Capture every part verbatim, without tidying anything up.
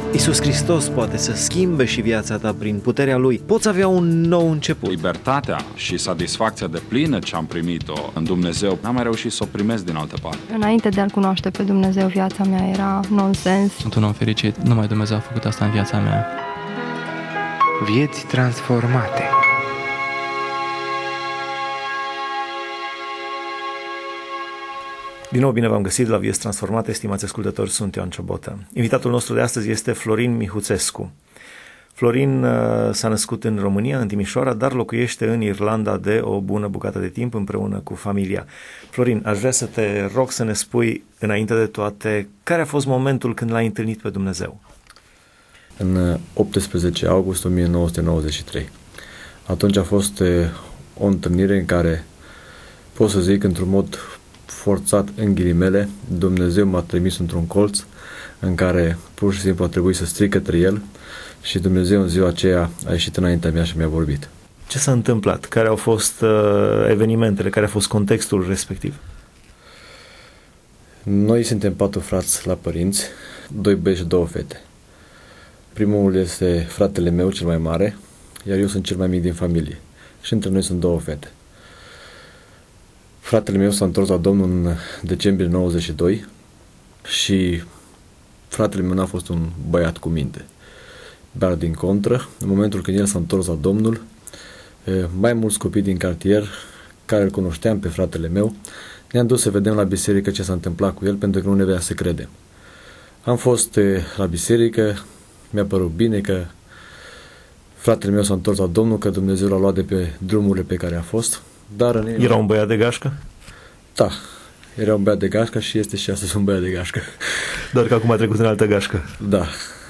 Iisus Hristos poate să schimbe și viața ta prin puterea Lui. Poți avea un nou început. Libertatea și satisfacția de plină ce am primit-o în Dumnezeu, n-am mai reușit să o primesc din altă parte. Înainte de a-L cunoaște pe Dumnezeu, viața mea era nonsens. Sunt un om fericit, numai Dumnezeu a făcut asta în viața mea. Vieți transformate. Din nou, bine v-am găsit la Vieți Transformate, stimați ascultători, sunt Ioan Ciobotă. Invitatul nostru de astăzi este Florin Mihuțescu. Florin uh, s-a născut în România, în Timișoara, dar locuiește în Irlanda de o bună bucată de timp împreună cu familia. Florin, aș vrea să te rog să ne spui, înainte de toate, care a fost momentul când l-ai întâlnit pe Dumnezeu? În optsprezece august o mie nouă sute nouăzeci și trei. Atunci a fost o întâlnire în care, pot să zic, într-un mod forțat, în ghilimele, Dumnezeu m-a trimis într-un colț în care pur și simplu a trebuit să strig către El și Dumnezeu în ziua aceea a ieșit înaintea mea și mi-a vorbit. Ce s-a întâmplat? Care au fost uh, evenimentele? Care a fost contextul respectiv? Noi suntem patru frați la părinți, doi băieți și două fete. Primul este fratele meu, cel mai mare, iar eu sunt cel mai mic din familie. Și între noi sunt două fete. Fratele meu s-a întors la Domnul în decembrie nouăzeci și doi și fratele meu n-a fost un băiat cu minte. Dar din contră, în momentul când el s-a întors la Domnul, mai mulți copii din cartier, care îl cunoșteam pe fratele meu, ne-am dus să vedem la biserică ce s-a întâmplat cu el, pentru că nu ne vrea să credem. Am fost la biserică, mi-a părut bine că fratele meu s-a întors la Domnul, că Dumnezeu l-a luat de pe drumurile pe care a fost. Dar în el... Era un băiat de gașcă? Da, era un băiat de gașcă și este și astăzi un băiat de gașcă. Doar că acum a trecut în altă gașcă. Da.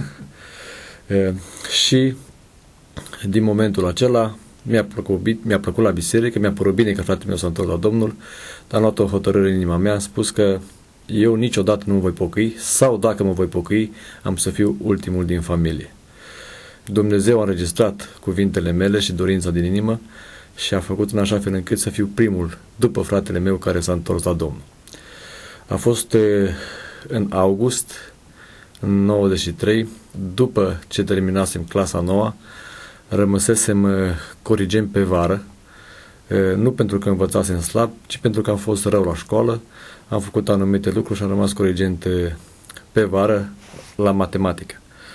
E, și din momentul acela mi-a plăcut, mi-a plăcut la biserică, mi-a părut bine că fratele meu s-a întors la Domnul, dar am luat o hotărâre în inima mea, am spus că eu niciodată nu mă voi pocăi sau dacă mă voi pocăi, am să fiu ultimul din familie. Dumnezeu a înregistrat cuvintele mele și dorința din inimă și a făcut în așa fel încât să fiu primul după fratele meu care s-a întors la Domnul. A fost e, în august, în nouăzeci și trei, după ce terminasem clasa nouă, rămăsesem e, corigent pe vară, e, nu pentru că învățasem slab, ci pentru că am fost rău la școală, am făcut anumite lucruri și am rămas corigent e, pe vară la matematică.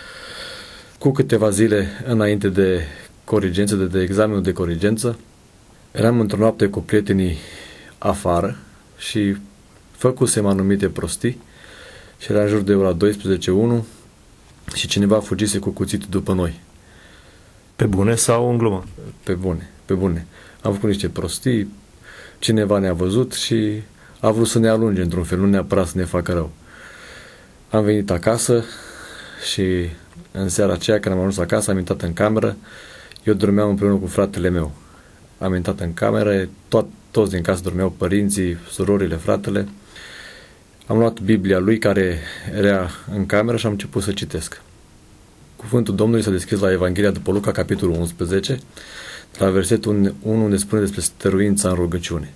Cu câteva zile înainte de corigență, de, de examenul de corigență, eram într-o noapte cu prietenii afară și făcusem anumite prostii și era în jur de ora douăsprezece unu și cineva fugise cu cuțitul după noi. Pe bune sau în glumă? Pe bune, pe bune. Am făcut niște prostii, cineva ne-a văzut și a vrut să ne alunge într-un fel, nu neapărat să ne facă rău. Am venit acasă și în seara aceea, când am ajuns acasă, am intrat în cameră. Eu dormeam împreună cu fratele meu. Am intrat în cameră, to- toți din casă dormeau, părinții, surorile, fratele. Am luat Biblia lui care era în cameră și am început să citesc. Cuvântul Domnului s-a deschis la Evanghelia după Luca, capitolul unsprezece, la versetul unu, unde spune despre stăruința în rugăciune.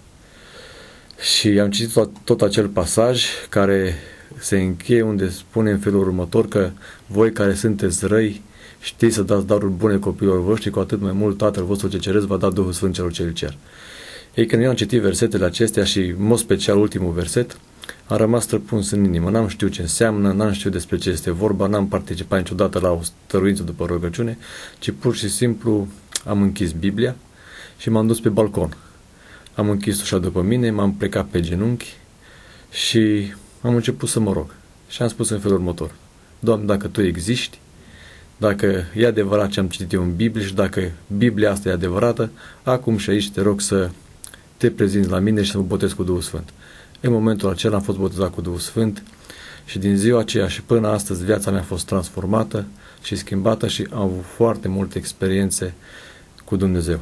Și am citit tot, tot acel pasaj care se încheie unde spune în felul următor că voi care sunteți răi știți să dați daruri bune copiilor voștri, cu atât mai mult Tatăl vostru ce ceresc va da Duhul Sfânt celor ce îl cer. Ei, când eu am citit versetele acestea și, în mod special, ultimul verset, am rămas străpuns în inimă. N-am știut ce înseamnă, n-am știut despre ce este vorba, n-am participat niciodată la o stăruință după rugăciune, ci pur și simplu am închis Biblia și m-am dus pe balcon. Am închis ușa după mine, m-am plecat pe genunchi și am început să mă rog. Și am spus în felul următor: Doamne, dacă Tu existi, dacă e adevărat ce am citit eu în Biblie și dacă Biblia asta e adevărată, acum și aici te rog să te prezinți la mine și să mă botez cu Duhul Sfânt. În momentul acela am fost botezat cu Duhul Sfânt și din ziua aceea și până astăzi viața mea a fost transformată și schimbată și am avut foarte multe experiențe cu Dumnezeu.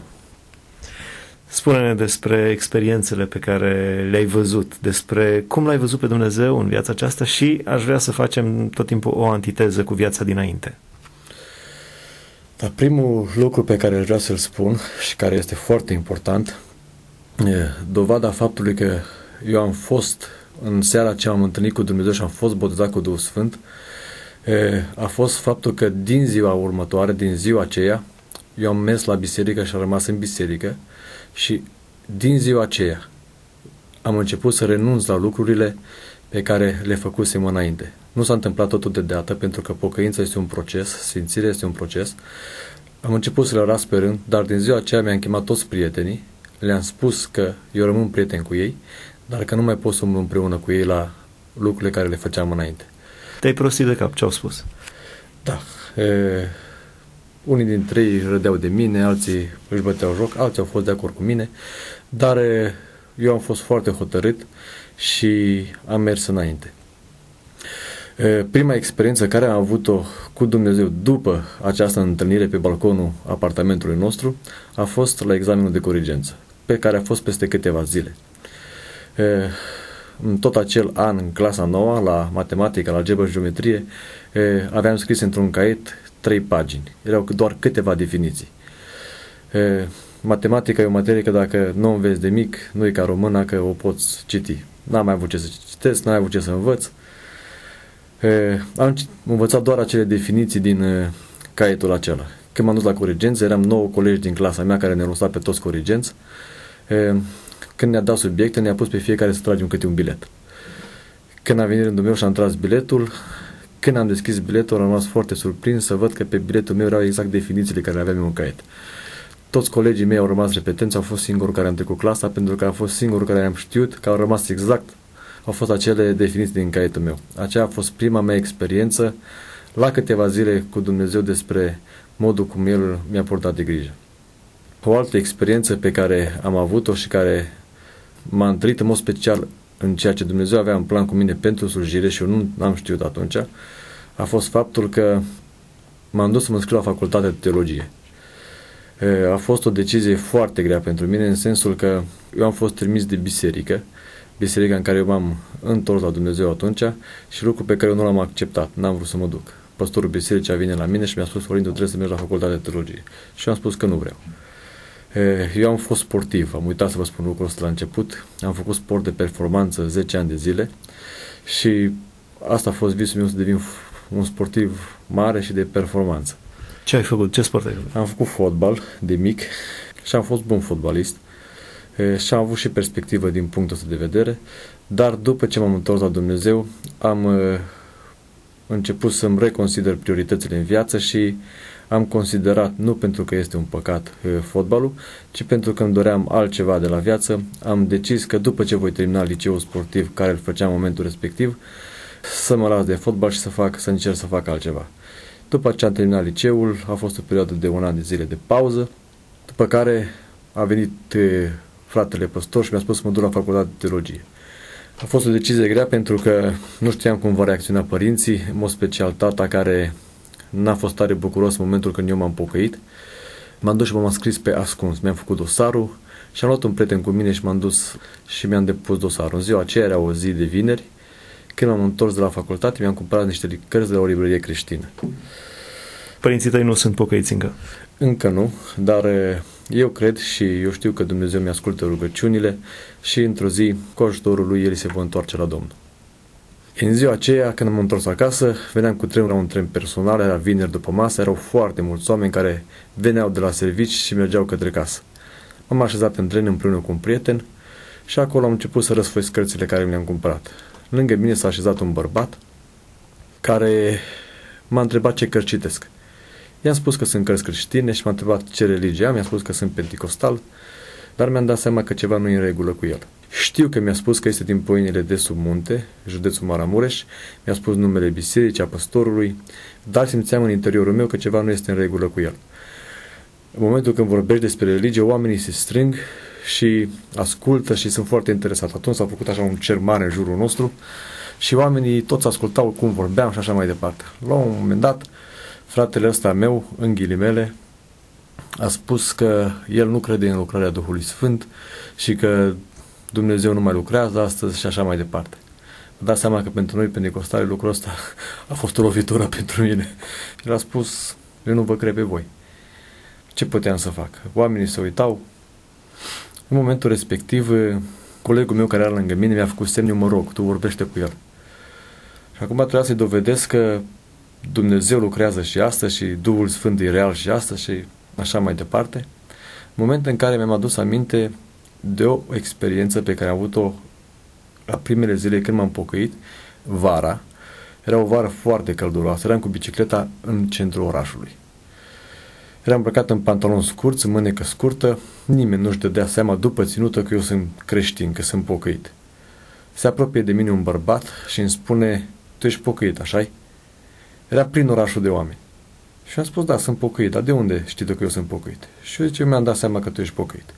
Spune-ne despre experiențele pe care le-ai văzut, despre cum l-ai văzut pe Dumnezeu în viața aceasta și aș vrea să facem tot timpul o antiteză cu viața dinainte. Dar primul lucru pe care vreau să-l spun și care este foarte important, e dovada faptului că eu am fost în seara aceea am întâlnit cu Dumnezeu și am fost botezat cu Duhul Sfânt, A fost faptul că din ziua următoare, din ziua aceea, eu am mers la biserică și am rămas în biserică și din ziua aceea am început să renunț la lucrurile pe care le făcusem înainte. Nu s-a întâmplat totul deodată, pentru că pocăința este un proces, sfințirea este un proces. Am început să le las pe rând, dar din ziua aceea mi-am chemat toți prietenii, le-am spus că eu rămân prieten cu ei, dar că nu mai pot să umblu împreună cu ei la lucrurile care le făceam înainte. Te-ai prostit de cap, ce au spus? Da. E, unii dintre ei râdeau de mine, alții își băteau joc, alții au fost de acord cu mine, dar e, eu am fost foarte hotărât și am mers înainte. E, prima experiență care am avut-o cu Dumnezeu după această întâlnire pe balconul apartamentului nostru a fost la examenul de corigență, pe care a fost peste câteva zile. E, în tot acel an, în clasa nouă, la matematică, la algebră și geometrie, e, aveam scris într-un caiet trei pagini. Erau doar câteva definiții. E, matematica e o materie că dacă nu o înveți de mic, nu e ca româna că o poți citi. N-am mai avut ce să citesc, n-am mai avut ce să învăț. E, am învățat doar acele definiții din e, caietul acela. Când m-am dus la corigență, eram nouă colegi din clasa mea care ne-au lăsat pe toți corigenți. E, Când ne-a dat subiecte, ne-a pus pe fiecare să tragem câte un bilet. Când a venit rândul meu și am tras biletul, când am deschis biletul, am rămas foarte surprins să văd că pe biletul meu erau exact definițiile care le aveam eu în caiet. Toți colegii mei au rămas repetenți, au fost singurul care am trecut clasa, pentru că a fost singurul care am știut că au rămas exact, au fost acele definiții din caietul meu. Aceea a fost prima mea experiență la câteva zile cu Dumnezeu despre modul cum El mi-a purtat de grijă. O altă experiență pe care am avut-o și care m-a întâlnit în mod special în ceea ce Dumnezeu avea în plan cu mine pentru slujire și eu nu am știut atunci, a fost faptul că m-am dus să mă înscriu la facultatea de teologie. A fost o decizie foarte grea pentru mine, în sensul că eu am fost trimis de biserică, biserica în care eu m-am întors la Dumnezeu atunci, și lucru pe care eu nu l-am acceptat, n-am vrut să mă duc. Pastorul bisericii a venit la mine și mi-a spus: Florin, tu trebuie să mergi la facultatea de teologie. Și eu am spus că nu vreau. Eu am fost sportiv, am uitat să vă spun lucrul ăsta la început, am făcut sport de performanță zece ani de zile și asta a fost visul meu, să devin un sportiv mare și de performanță. Ce ai făcut? Ce sport ai făcut? Am făcut fotbal de mic și am fost bun fotbalist și am avut și perspectivă din punctul ăsta de vedere, dar după ce m-am întors la Dumnezeu am început să-mi reconsider prioritățile în viață și am considerat, nu pentru că este un păcat fotbalul, ci pentru că îmi doream altceva de la viață, am decis că după ce voi termina liceul sportiv care îl făceam în momentul respectiv, să mă las de fotbal și să fac, să încerc să fac altceva. După ce am terminat liceul, a fost o perioadă de un an de zile de pauză, după care a venit fratele păstor și mi-a spus să mă duc la facultatea de teologie. A fost o decizie grea pentru că nu știam cum va reacționa părinții, în mod special tata, care n-a fost tare bucuros în momentul când eu m-am pocăit. M-am dus și m-am înscris pe ascuns, mi-am făcut dosarul și am luat un prieten cu mine și m-am dus și mi-am depus dosarul. În ziua aceea era o zi de vineri, când m-am întors de la facultate, mi-am cumpărat niște cărți de la o librărie creștină. Părinții tăi nu sunt pocăiți încă? Încă nu, dar eu cred și eu știu că Dumnezeu mi-ascultă rugăciunile și într-o zi, cu ajutorul Lui, El se va întoarce la Domnul. În ziua aceea, când am întors acasă, veneam cu trenul la un tren personal, era vineri după masă, erau foarte mulți oameni care veneau de la servici și mergeau către casă. M-am așezat în tren împreună cu un prieten și acolo am început să răsfoi cărțile care mi le-am cumpărat. Lângă mine s-a așezat un bărbat care m-a întrebat ce cărți citesc. I-am spus că sunt cărți creștine și m-a întrebat ce religie am, i-am spus că sunt penticostal, dar mi-am dat seama că ceva nu e în regulă cu el. Știu că mi-a spus că este din Poienile de sub munte, județul Maramureș, mi-a spus numele bisericii, a păstorului, dar simțeam în interiorul meu că ceva nu este în regulă cu el. În momentul când vorbești despre religie, oamenii se strâng și ascultă și sunt foarte interesați. Atunci s-a făcut așa un cer mare în jurul nostru și oamenii toți ascultau cum vorbeam și așa mai departe. La un moment dat, fratele ăsta meu, în ghilimele, a spus că el nu crede în lucrarea Duhului Sfânt și că Dumnezeu nu mai lucrează astăzi și așa mai departe. Vă dați seama că pentru noi pentecostali lucrul ăsta a fost o lovitură pentru mine. El a spus: eu nu vă cred pe voi. Ce puteam să fac? Oamenii se uitau. În momentul respectiv, colegul meu care era lângă mine mi-a făcut semn: eu mă rog, tu vorbește cu el. Și acum trebuia să-i dovedesc că Dumnezeu lucrează și astăzi și Duhul Sfânt e real și astăzi și așa mai departe. Moment în care mi-am adus aminte de o experiență pe care am avut-o la primele zile când m-am pocăit, vara. Era o vară foarte călduroasă, eram cu bicicleta în centrul orașului. Eram îmbrăcat în pantaloni scurți, în mânecă scurtă, nimeni nu-și dădea seama după ținută că eu sunt creștin, că sunt pocăit. Se apropie de mine un bărbat și îmi spune, tu ești pocăit, așa-i? Era plin orașul de oameni. Și am spus, da, sunt pocăit, dar de unde știi tu că eu sunt pocăit? Și eu zice, eu mi-am dat seama că tu ești pocăit.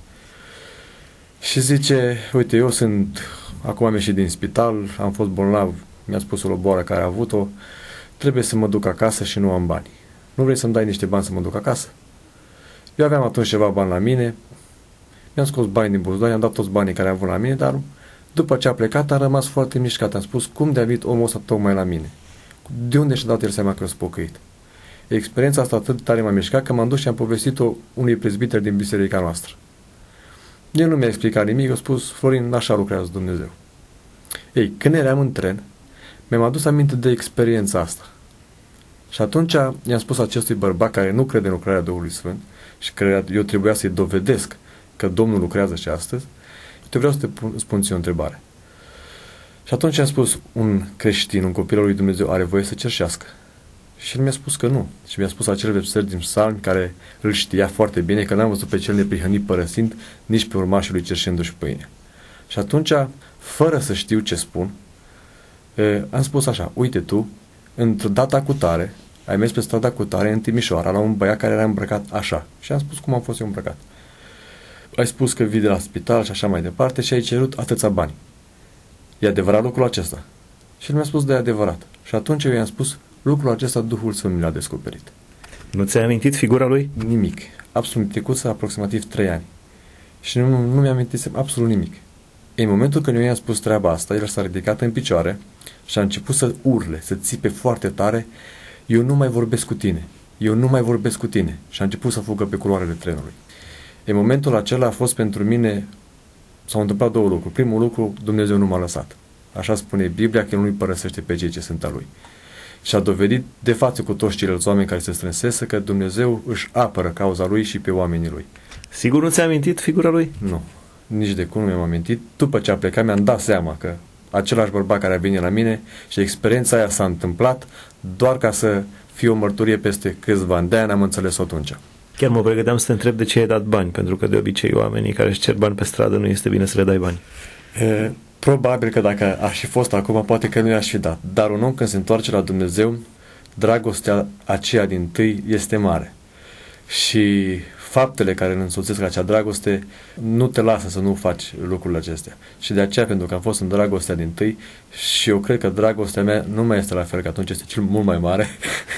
Și zice, uite, eu sunt, acum am ieșit din spital, am fost bolnav, mi-a spus o boală care a avut-o, trebuie să mă duc acasă și nu am bani. Nu vrei să-mi dai niște bani să mă duc acasă? Eu aveam atunci ceva bani la mine, mi-am scos bani din buzunar, i-am dat toți banii care am avut la mine, dar după ce a plecat am rămas foarte mișcat. Am spus, cum de-a venit omul ăsta tocmai la mine? De unde și-a dat el seama că eu sunt pocăit? Experiența asta atât tare m-a mișcat că m-am dus și am povestit-o unui prezbiter din biserica noastră. El nu mi-a explicat nimic, a spus, Florin, așa lucrează Dumnezeu. Ei, când eram în tren, mi-am adus aminte de experiența asta. Și atunci i-am spus acestui bărbat care nu crede în lucrarea Duhului Sfânt și că eu trebuia să-i dovedesc că Domnul lucrează și astăzi, eu te vreau să te spun ție o întrebare. Și atunci am spus, un creștin, un copil al lui Dumnezeu are voie să cerșească? Și el mi-a spus că nu. Și mi-a spus acele versări din Psalmi care îl știa foarte bine, că n-am văzut pe cel neprihănit părăsind, nici pe urmașii lui cerșindu-și pâine. Și atunci, fără să știu ce spun, am spus așa, uite tu, într-o data cu tare, ai mers pe strada cu tare în Timișoara la un băiat care era îmbrăcat așa. Și am spus cum am fost eu îmbrăcat. Ai spus că vii de la spital și așa mai departe și ai cerut atâția bani. E adevărat lucrul acesta? Și el mi-a spus, da, e adevărat. Și atunci eu i-am spus, lucrul acesta Duhul Sfânt mi l-a descoperit. Nu ți-ai amintit figura lui? Nimic. Absolut trecuță aproximativ trei ani. Și nu, nu mi-am amintit absolut nimic. În momentul când eu i-am spus treaba asta, el s-a ridicat în picioare și a început să urle, să țipe foarte tare, eu nu mai vorbesc cu tine, eu nu mai vorbesc cu tine. Și a început să fugă pe culoarele trenului. În momentul acela a fost pentru mine, s-au întâmplat două lucruri. Primul lucru, Dumnezeu nu m-a lăsat. Așa spune Biblia, că El nu-i părăsește pe cei ce sunt a Lui. Și a dovedit de față cu toți ceilalți oameni care se strânsese că Dumnezeu își apără cauza Lui și pe oamenii Lui. Sigur nu ți-ai amintit figura lui? Nu, nici de cum nu mi-am amintit. După ce a plecat mi-am dat seama că același bărbat care a venit la mine și experiența aia s-a întâmplat doar ca să fie o mărturie peste câțiva ani. De-aia n-am înțeles-o atunci. Chiar mă pregăteam să te întreb de ce ai dat bani, pentru că de obicei oamenii care își cer bani pe stradă nu este bine să le dai bani. E, probabil că dacă aș fi fost acum, poate că nu i-aș fi dat. Dar un om când se întoarce la Dumnezeu, dragostea aceea din tâi este mare. Și faptele care îl însoțesc acea dragoste nu te lasă să nu faci lucrurile acestea. Și de aceea, pentru că am fost în dragostea din tâi și eu cred că dragostea mea nu mai este la fel, că atunci este cel mult mai mare.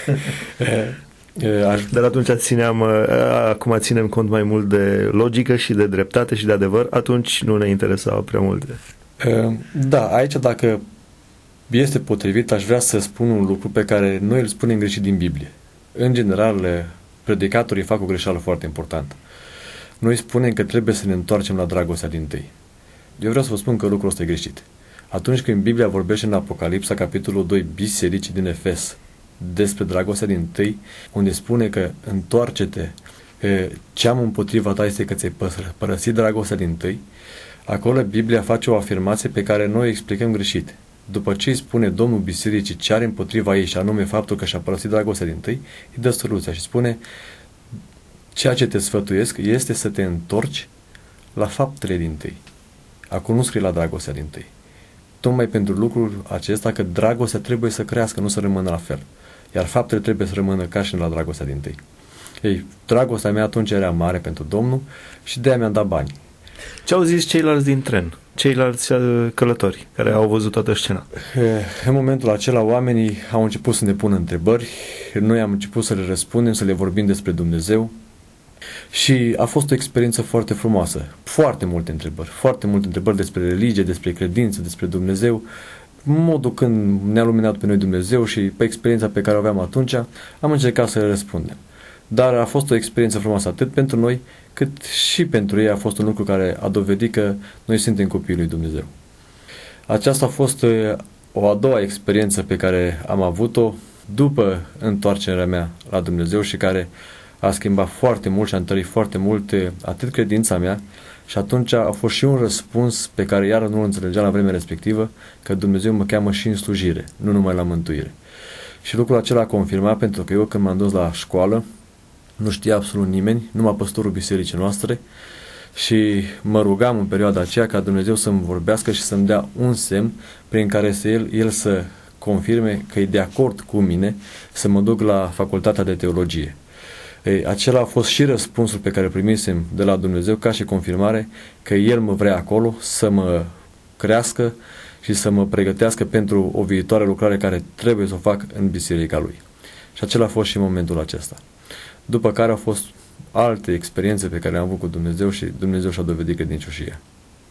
Aș... Dar atunci țineam, acum ținem cont mai mult de logică și de dreptate și de adevăr, atunci nu ne interesau prea multe. Da, aici dacă este potrivit, aș vrea să spun un lucru pe care noi îl spunem greșit din Biblie. În general, predicatorii fac o greșeală foarte importantă. Noi spunem că trebuie să ne întoarcem la dragostea dintâi. Eu vreau să vă spun că lucrul ăsta e greșit. Atunci când Biblia vorbește în Apocalipsa, capitolul doi, bisericii din Efes, despre dragostea dintâi, unde spune că întoarce-te, ce am împotriva ta este că ți-ai părăsit dragostea dintâi, acolo Biblia face o afirmație pe care noi o explicăm greșit. După ce îi spune Domnul bisericii ce are împotriva ei și anume faptul că și-a părăsit dragostea dintâi, îi dă soluția și spune ceea ce te sfătuiesc este să te întorci la faptele dintâi. Acum nu scrie la dragostea dintâi. Tocmai pentru lucrul acesta că dragostea trebuie să crească, nu să rămână la fel. Iar faptele trebuie să rămână ca și la dragostea dintâi. Ei, dragostea mea atunci era mare pentru Domnul și de-aia mi-am dat bani. Ce au zis ceilalți din tren? Ceilalți călători care au văzut toată scena? În momentul acela oamenii au început să ne pună întrebări, noi am început să le răspundem, să le vorbim despre Dumnezeu și a fost o experiență foarte frumoasă. Foarte multe întrebări, foarte multe întrebări despre religie, despre credință, despre Dumnezeu, modul când ne-a luminat pe noi Dumnezeu și pe experiența pe care o aveam atunci, am încercat să le răspundem. Dar a fost o experiență frumoasă atât pentru noi, cât și pentru ei a fost un lucru care a dovedit că noi suntem copiii lui Dumnezeu. Aceasta a fost o a doua experiență pe care am avut-o după întoarcerea mea la Dumnezeu și care a schimbat foarte mult și a întărit foarte mult atât credința mea, și atunci a fost și un răspuns pe care iară nu-l înțelegeam la vremea respectivă, că Dumnezeu mă cheamă și în slujire, nu numai la mântuire. Și lucrul acela a confirmat, pentru că eu când m-am dus la școală, nu știa absolut nimeni, numai păstorul bisericii noastre, și mă rugam în perioada aceea ca Dumnezeu să-mi vorbească și să-mi dea un semn prin care să el, el să confirme că e de acord cu mine să mă duc la facultatea de teologie. Ei, acela a fost și răspunsul pe care primisem de la Dumnezeu ca și confirmare că El mă vrea acolo să mă crească și să mă pregătească pentru o viitoare lucrare care trebuie să o fac în biserica Lui. Și acela a fost și momentul acesta. După care au fost alte experiențe pe care le-am avut cu Dumnezeu și Dumnezeu și-a dovedit credincioșia.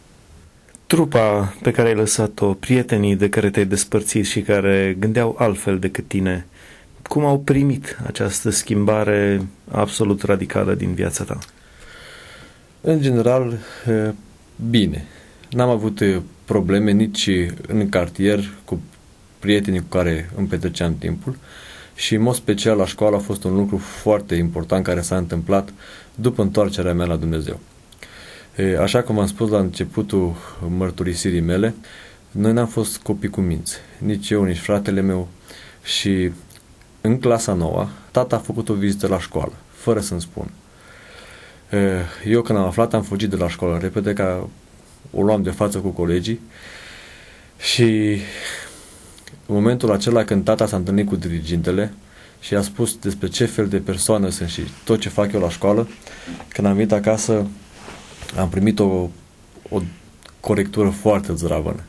Trupa pe care ai lăsat-o, prietenii de care te-ai despărțit și care gândeau altfel decât tine, cum au primit această schimbare absolut radicală din viața ta? În general, bine. N-am avut probleme nici în cartier cu prietenii cu care îmi petreceam timpul și, în mod special, la școală a fost un lucru foarte important care s-a întâmplat după întoarcerea mea la Dumnezeu. Așa cum am spus la începutul mărturisirii mele, noi n-am fost copii cu minți, nici eu, nici fratele meu, și în clasa nouă, tata a făcut o vizită la școală, fără să-mi spun. Eu când am aflat, am fugit de la școală repede, ca o luam de față cu colegii, și în momentul acela când tata s-a întâlnit cu dirigintele și a spus despre ce fel de persoană sunt și tot ce fac eu la școală, când am venit acasă, am primit o, o corectură foarte zdravănă.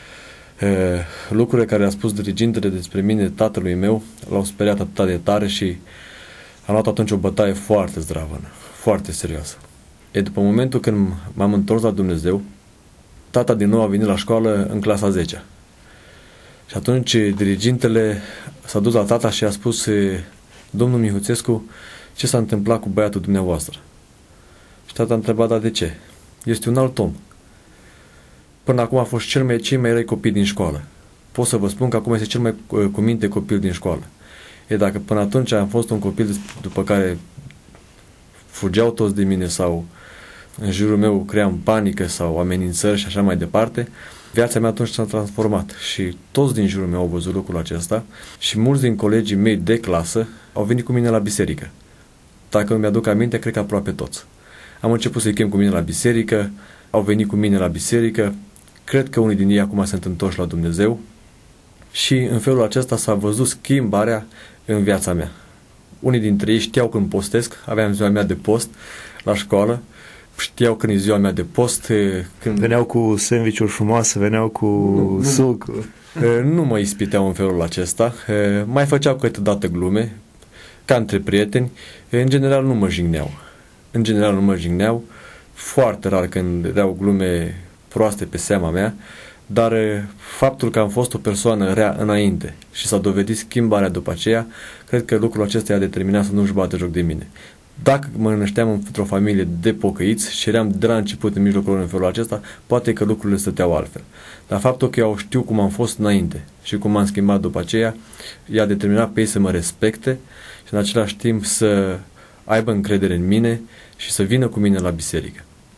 Lucrurile care a spus dirigintele despre mine, tatălui meu, l-au speriat atât de tare și am luat atunci o bătaie foarte zdravănă, foarte serioasă. E, după momentul când m-am întors la Dumnezeu, tata din nou a venit la școală în clasa a zecea. Și atunci dirigintele s-a dus la tata și a spus: domnul Mihuțescu, ce s-a întâmplat cu băiatul dumneavoastră? Și tata a întrebat: dar de ce? Este un alt om. Până acum a fost cel mai, cei mai răi copii din școală. Pot să vă spun că acum este cel mai cu minte copil din școală. E, dacă până atunci am fost un copil după care fugeau toți de mine sau în jurul meu cream panică sau amenințări și așa mai departe, viața mea atunci s-a transformat și toți din jurul meu au văzut lucrul acesta și mulți din colegii mei de clasă au venit cu mine la biserică. Dacă nu mi-aduc aminte, cred că aproape toți. Am început să-i chem cu mine la biserică, au venit cu mine la biserică, cred că unii din ei acum sunt întorși la Dumnezeu și în felul acesta s-a văzut schimbarea în viața mea. Unii dintre ei știau când postesc, aveam ziua mea de post la școală, știau când e ziua mea de post. Când... Veneau cu sandwich-uri frumoase, veneau cu nu, suc. Nu, nu mă ispiteau în felul acesta, mai făceau câteodată glume, ca între prieteni, în general nu mă jigneau. În general nu mă jigneau, foarte rar când erau glume proaste pe seama mea, dar faptul că am fost o persoană rea înainte și s-a dovedit schimbarea după aceea, cred că lucrul acesta i-a determinat să nu-și bată joc de mine. Dacă mă nășteam într-o familie de pocăiți și eram de la început în mijlocul în felul acesta, poate că lucrurile stăteau altfel. Dar faptul că eu știu cum am fost înainte și cum m-am schimbat după aceea, i-a determinat pe ei să mă respecte și în același timp să aibă încredere în mine și să vină cu mine la biserică.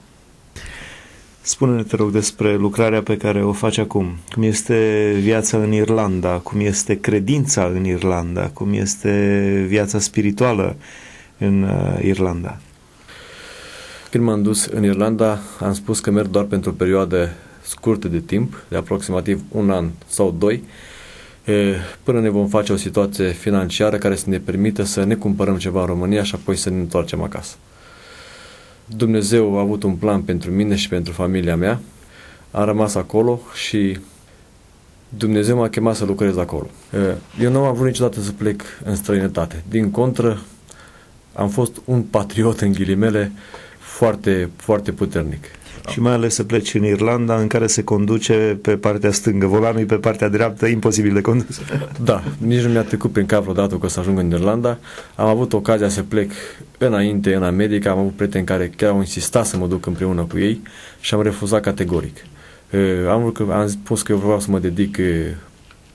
Spune-ne, te rog, despre lucrarea pe care o faci acum. Cum este viața în Irlanda, cum este credința în Irlanda, cum este viața spirituală în uh, Irlanda. Când m-am dus în Irlanda, am spus că merg doar pentru o perioadă scurtă de timp, de aproximativ un an sau doi, până ne vom face o situație financiară care să ne permită să ne cumpărăm ceva în România și apoi să ne întoarcem acasă. Dumnezeu a avut un plan pentru mine și pentru familia mea. Am rămas acolo și Dumnezeu m-a chemat să lucrez acolo. Eu nu am vrut niciodată să plec în străinătate. Din contră, am fost un patriot, în ghilimele, foarte, foarte puternic. Și mai ales să pleci în Irlanda, în care se conduce pe partea stângă. Volanul e pe partea dreaptă, imposibil de condus. Da, nici nu mi-a trecut prin cap vreodată că o să ajung în Irlanda. Am avut ocazia să plec înainte în America, am avut prieteni care chiar au insistat să mă duc împreună cu ei și am refuzat categoric. Am, am spus că eu vreau să mă dedic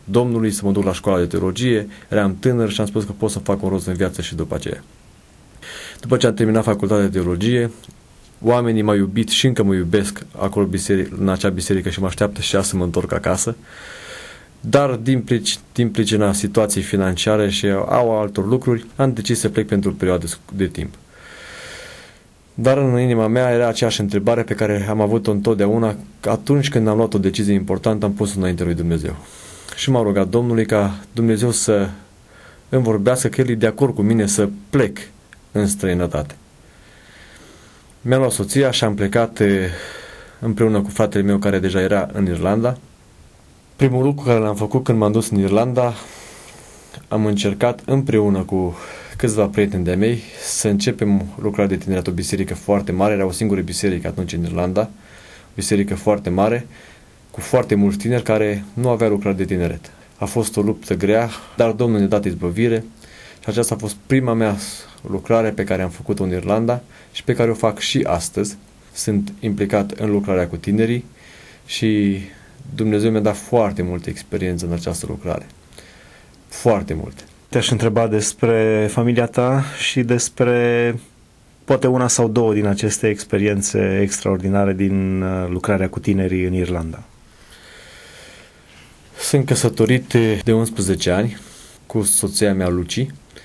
Domnului, să mă duc la școala de teologie, eram tânăr și am spus că pot să fac un rost în viață și după aceea. După ce am terminat facultatea de teologie, oamenii m-au iubit și încă mă iubesc acolo biseric, în acea biserică și mă așteaptă și ea să mă întorc acasă, dar din, pric, din pricina situației financiare și au altor lucruri, am decis să plec pentru o perioadă de timp. Dar în inima mea era aceeași întrebare pe care am avut-o întotdeauna. Atunci când am luat o decizie importantă, am pus-o înainte lui Dumnezeu. Și m-am rugat Domnului ca Dumnezeu să îmi vorbească că El e de acord cu mine să plec în străinătate. Mi-am luat soția și am plecat împreună cu fratele meu care deja era în Irlanda. Primul lucru care l-am făcut când m-am dus în Irlanda, am încercat împreună cu câțiva prieteni de-ai mei să începem lucrarea de tineret, o biserică foarte mare, era o singură biserică atunci în Irlanda, o biserică foarte mare, cu foarte mulți tineri care nu avea lucrare de tineret. A fost o luptă grea, dar Domnul ne-a dat izbăvire și aceasta a fost prima mea lucrare pe care am făcut-o în Irlanda și pe care o fac și astăzi. Sunt implicat în lucrarea cu tinerii și Dumnezeu mi-a dat foarte multă experiență în această lucrare. Foarte multe. Te-aș întreba despre familia ta și despre poate una sau două din aceste experiențe extraordinare din lucrarea cu tinerii în Irlanda. Sunt căsătorit de unsprezece ani cu soția mea, Luci.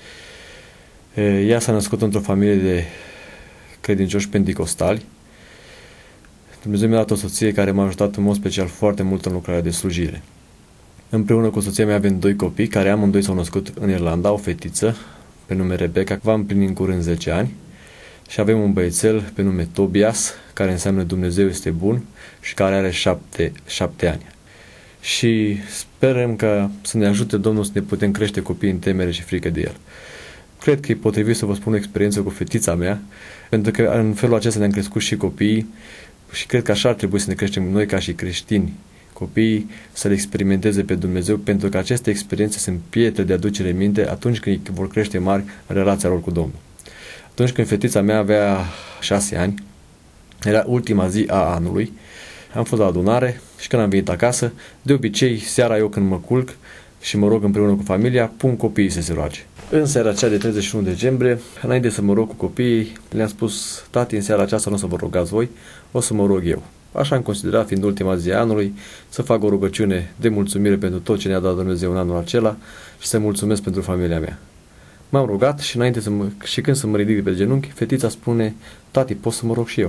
Ea s-a născut într-o familie de credincioși penticostali. Dumnezeu mi-a dat o soție care m-a ajutat în mod special foarte mult în lucrarea de slujire. Împreună cu soția mea avem doi copii, care amândoi s-au născut în Irlanda, o fetiță pe nume Rebecca, va împlini în curând zece ani, și avem un băiețel pe nume Tobias, care înseamnă Dumnezeu este bun și care are șapte, șapte ani. Și sperăm că să ne ajute Domnul să ne putem crește copiii în temere și frică de El. Cred că e potrivit să vă spun o experiență cu fetița mea, pentru că în felul acesta ne-am crescut și copiii și cred că așa ar trebui să ne creștem noi ca și creștini, copiii să le experimenteze pe Dumnezeu, pentru că aceste experiențe sunt pietre de aducere minte atunci când vor crește mari în relația lor cu Domnul. Atunci când fetița mea avea șase ani, era ultima zi a anului, am fost la adunare și când am venit acasă, de obicei, seara eu când mă culc și mă rog împreună cu familia, pun copiii să se roage. În seara aceea de treizeci și unu decembrie, înainte să mă rog cu copiii, le-am spus: tati, în seara aceasta nu o să vă rugați voi, o să mă rog eu. Așa am considerat, fiind ultima zi a anului, să fac o rugăciune de mulțumire pentru tot ce ne-a dat Dumnezeu în anul acela și să mulțumesc pentru familia mea. M-am rugat și înainte să mă, și când să mă ridic pe genunchi, fetița spune: tati, pot să mă rog și eu?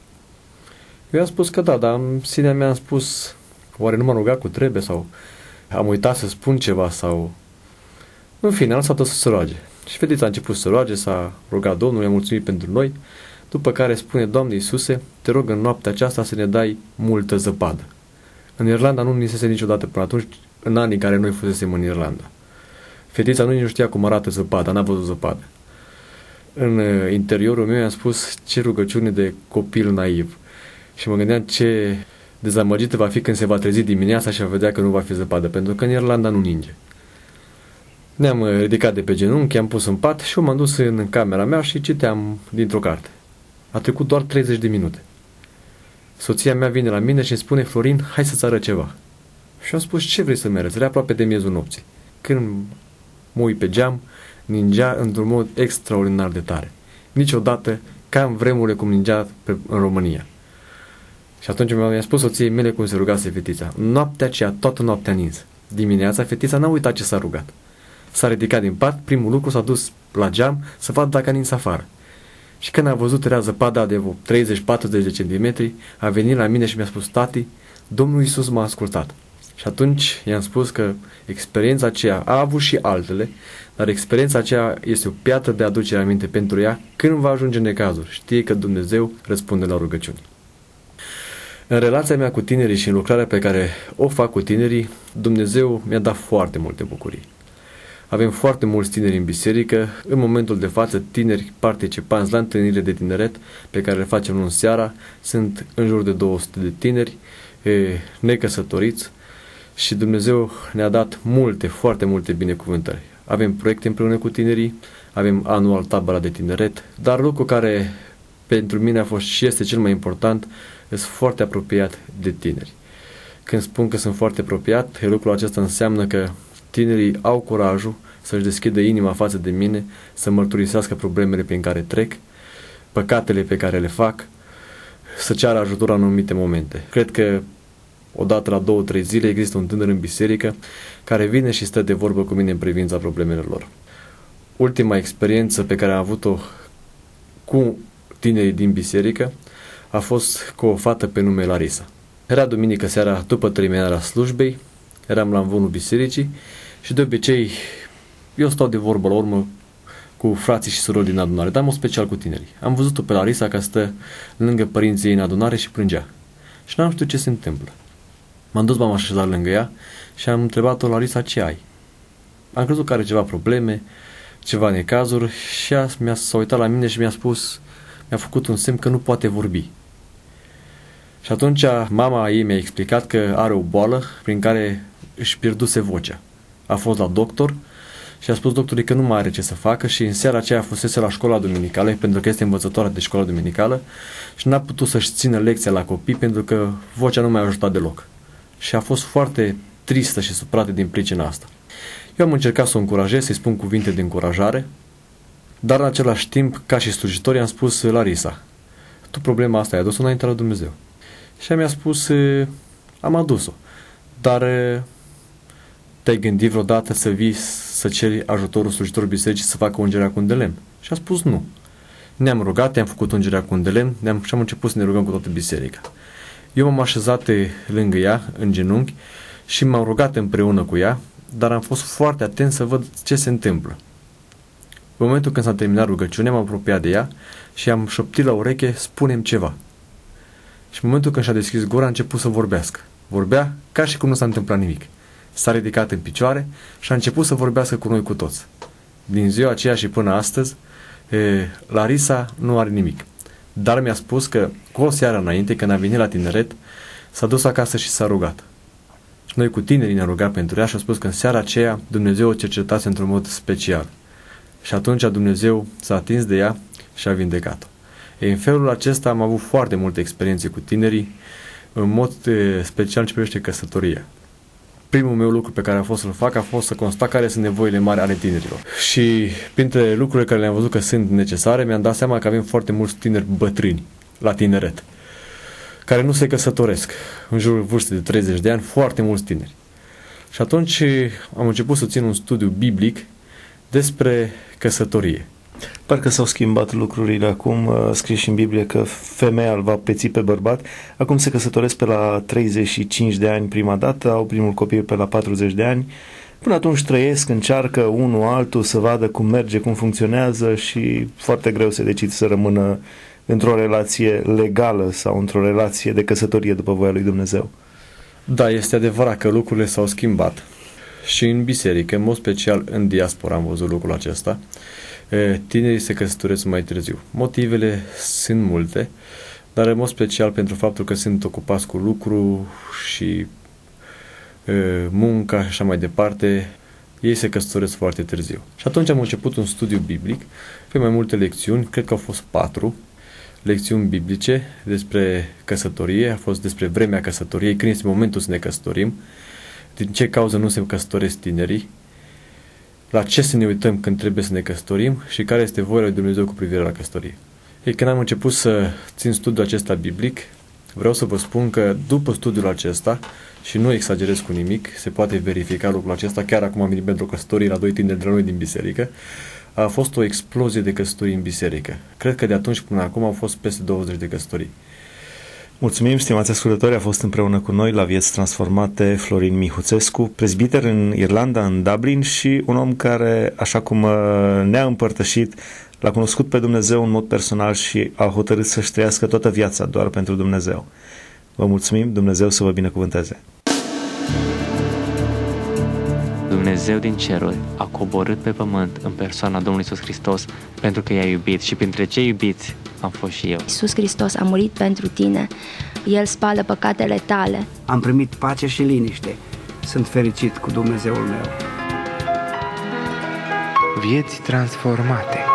Eu am spus că da, dar în sinea mea am spus: oare nu m-am rugat cu trebuie sau am uitat să spun ceva sau... În fine, am lăsat-o să se roage. Și fetița a început să se roage, s-a rugat Domnul, i-a mulțumit pentru noi, după care spune: Doamne Iisuse, te rog în noaptea aceasta să ne dai multă zăpadă. În Irlanda nu nisese niciodată până atunci, în anii în care noi fusesem în Irlanda. Fetița nu nici nu știa cum arată zăpada, n-a văzut zăpadă. În interiorul meu i-am spus: ce rugăciune de copil naiv. Și mă gândeam ce dezamăgită va fi când se va trezi dimineața și va vedea că nu va fi zăpadă, pentru că în Irlanda nu ninge. Ne-am ridicat de pe genunchi, am pus în pat și eu m-am dus în camera mea și citeam dintr-o carte. A trecut doar treizeci de minute. Soția mea vine la mine și îmi spune: Florin, hai să-ți arăt ceva. Și am spus: ce vrei să-mi arăți? Era aproape de miezul nopții. Când mă uit pe geam, ningea într-un mod extraordinar de tare. Niciodată ca în vremurile cum ningea pe, în România. Și atunci mi-a spus soției mele cum se rugase fetița. Noaptea aceea, toată noaptea nins. Dimineața, fetița n-a uitat ce s-a rugat. S-a ridicat din pat, primul lucru s-a dus la geam să vadă dacă a nins afară. Și când a văzut era zăpada de treizeci patruzeci de centimetri, a venit la mine și mi-a spus: tati, Domnul Iisus m-a ascultat. Și atunci i-am spus că experiența aceea a avut și altele, dar experiența aceea este o piatră de aducere aminte pentru ea când va ajunge în necazuri. Știe că Dumnezeu răspunde la rugăciuni. În relația mea cu tinerii și în lucrarea pe care o fac cu tinerii, Dumnezeu mi-a dat foarte multe bucurii. Avem foarte mulți tineri în biserică, în momentul de față tineri participanți la întâlnire de tineret pe care le facem luni seara, sunt în jur de două sute de tineri necăsătoriți și Dumnezeu ne-a dat multe, foarte multe binecuvântări. Avem proiecte împreună cu tinerii, avem anual tabăra de tineret, dar lucru care pentru mine a fost și este cel mai important, sunt foarte apropiat de tineri. Când spun că sunt foarte apropiat, lucrul acesta înseamnă că tinerii au curajul să-și deschidă inima față de mine, să mărturisească problemele prin care trec, păcatele pe care le fac, să ceară ajutor în anumite momente. Cred că odată la două, trei zile există un tânăr în biserică care vine și stă de vorbă cu mine în privința problemelor lor. Ultima experiență pe care am avut-o cu tinerii din biserică a fost cu o fată pe nume Larisa. Era duminică seara după terminarea slujbei, eram la învonul bisericii și de obicei eu stau de vorbă la urmă cu frații și surori din adunare, dar în mod special cu tinerii. Am văzut-o pe Larisa că stă lângă părinții ei în adunare și plângea. Și n-am știut ce se întâmplă. M-am dus, m-am așezat lângă ea și am întrebat-o: Larisa, ce ai? Am crezut că are ceva probleme, ceva necazuri și ea mi-a, s-a uitat la mine și mi-a spus, mi-a făcut un semn că nu poate vorbi. Și atunci mama ei mi-a explicat că are o boală prin care își pierduse vocea. A fost la doctor și a spus doctorului că nu mai are ce să facă și în seara aceea fusese la școala duminicală, pentru că este învățătoare de școală duminicală și n-a putut să-și țină lecția la copii pentru că vocea nu mai a ajutat deloc. Și a fost foarte tristă și supărată din pricina asta. Eu am încercat să o încurajez, să-i spun cuvinte de încurajare, dar în același timp, ca și slujitor, i-am spus: Larisa, tu problema asta ai adus-o înainte la Dumnezeu. Și ea mi-a spus: am adus-o, dar te-ai gândit vreodată să vii să ceri ajutorul slujitorului bisericii să facă ungerea cu un de lemn? Și a spus nu. Ne-am rugat, i-am făcut ungerea cu un de lemn ne-am, și am început să ne rugăm cu toată biserica. Eu m-am așezat lângă ea, în genunchi, și m-am rugat împreună cu ea, dar am fost foarte atent să văd ce se întâmplă. În momentul când s-a terminat rugăciunea, m-am apropiat de ea și am șoptit la ureche: spune-mi ceva. Și în momentul când și-a deschis gura, a început să vorbească. Vorbea ca și cum nu s-a întâmplat nimic. S-a ridicat în picioare și a început să vorbească cu noi cu toți. Din ziua aceea și până astăzi, e, Larisa nu are nimic. Dar mi-a spus că cu o seară înainte, când a venit la tineret, s-a dus acasă și s-a rugat. Și noi cu tinerii ne-am rugat pentru ea și a spus că în seara aceea Dumnezeu o cercetase într-un mod special. Și atunci Dumnezeu s-a atins de ea și a vindecat-o. E, în felul acesta am avut foarte multe experiențe cu tinerii, în mod e, special ce privește căsătoria. Primul meu lucru pe care a fost să-l fac a fost să constat care sunt nevoile mari ale tinerilor. Și printre lucrurile care le-am văzut că sunt necesare, mi-am dat seama că avem foarte mulți tineri bătrâni la tineret, care nu se căsătoresc. În jurul vârstei de treizeci de ani, foarte mulți tineri. Și atunci am început să țin un studiu biblic despre căsătorie. Parcă s-au schimbat lucrurile acum, scris și în Biblie că femeia îl va peți pe bărbat. Acum se căsătoresc pe la treizeci și cinci de ani prima dată, au primul copil pe la patruzeci de ani. Până atunci trăiesc, încearcă unul altul să vadă cum merge, cum funcționează și foarte greu se decid să rămână într-o relație legală sau într-o relație de căsătorie după voia lui Dumnezeu. Da, este adevărat că lucrurile s-au schimbat. Și în biserică, în mod special în diaspora am văzut lucrul acesta. Tinerii se căsătoresc mai târziu. Motivele sunt multe, dar în mod special pentru faptul că sunt ocupați cu lucru și e, munca și așa mai departe, ei se căsătoresc foarte târziu. Și atunci am început un studiu biblic pe mai multe lecțiuni, cred că au fost patru lecțiuni biblice despre căsătorie, a fost despre vremea căsătoriei, când este momentul să ne căsătorim, din ce cauză nu se căsătoresc tinerii, la ce să ne uităm când trebuie să ne căsătorim și care este voia lui Dumnezeu cu privire la căsătorie. Ei, când am început să țin studiul acesta biblic, vreau să vă spun că după studiul acesta, și nu exagerez cu nimic, se poate verifica lucrul acesta, chiar acum am venit pentru căsătorii la doi tineri de la noi din biserică, a fost o explozie de căsătorii în biserică. Cred că de atunci până acum au fost peste douăzeci de căsătorii. Mulțumim, stimați ascultători, a fost împreună cu noi la Vieți Transformate Florin Mihuțescu, prezbiter în Irlanda, în Dublin, și un om care, așa cum ne-a împărtășit, l-a cunoscut pe Dumnezeu în mod personal și a hotărât să-și trăiască toată viața doar pentru Dumnezeu. Vă mulțumim, Dumnezeu să vă binecuvânteze! Dumnezeu din ceruri a coborât pe pământ în persoana Domnului Iisus Hristos pentru că i-a iubit și printre cei iubiți am fost și eu. Iisus Hristos a murit pentru tine, El spală păcatele tale. Am primit pace și liniște, sunt fericit cu Dumnezeul meu. Vieți transformate.